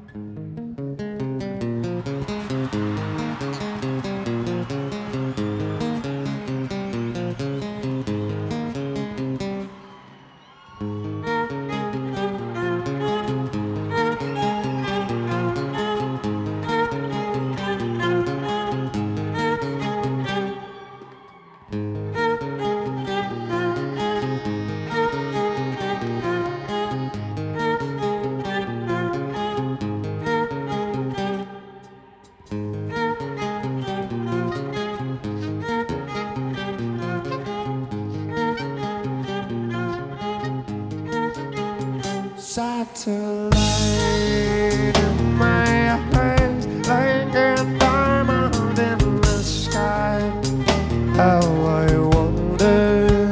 Satellite in my eyes, like a diamond in the sky. How I wonder,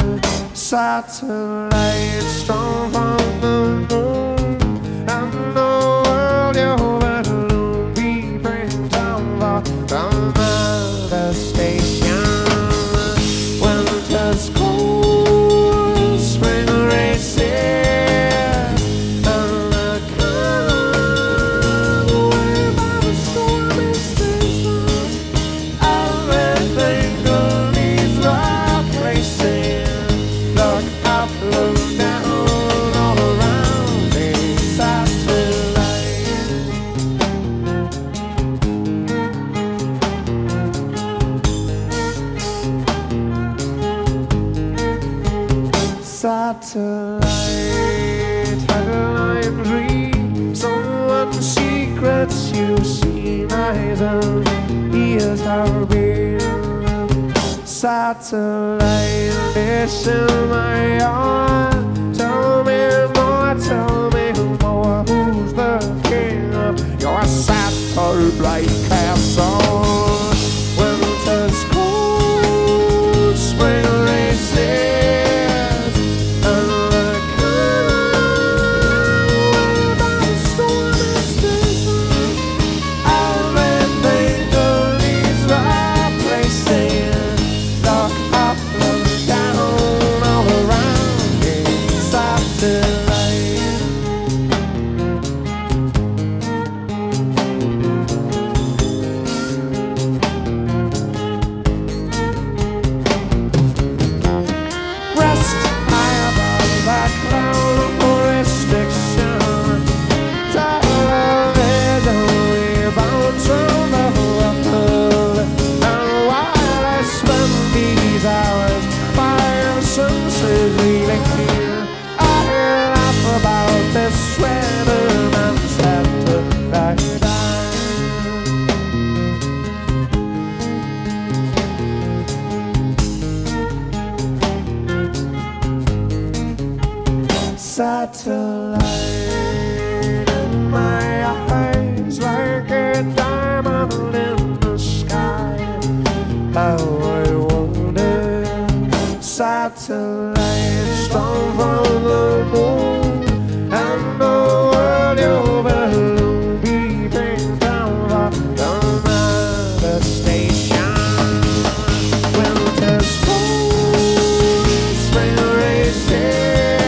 satellite strong from the moon, and the world you will be bring down from the station. Winter's cold, spring races. Satellite headlines read someone's secrets you see, eyes and ears have been. Satellite, listen my heart, tell me more, who's the king of your satellite castle? Winter's cold, spring races. Satellite in my eyes, like a diamond in the sky. How I wonder, satellite strong from the moon, and the world you will be bring down from the station. Winter's cold, spring races.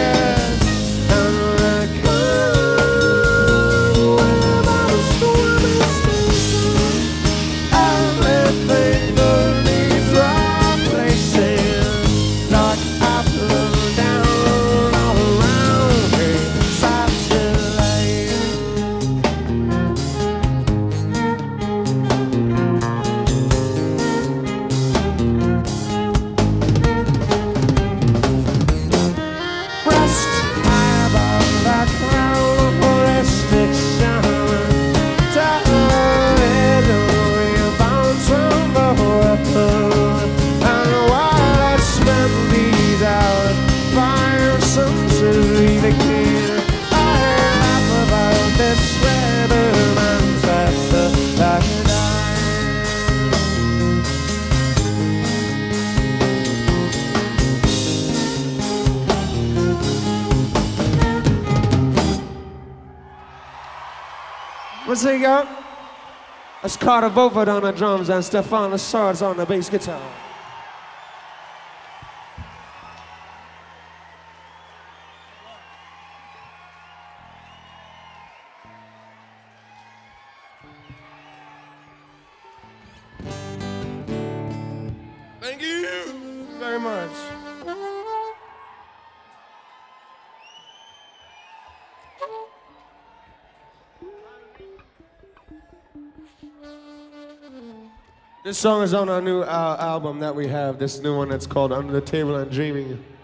What's it got? That's Carter Beauford on the drums and Stefan Lessard's on the bass guitar. Thank you very much. This song is on our new album that we have, this new one that's called Under the Table and Dreaming.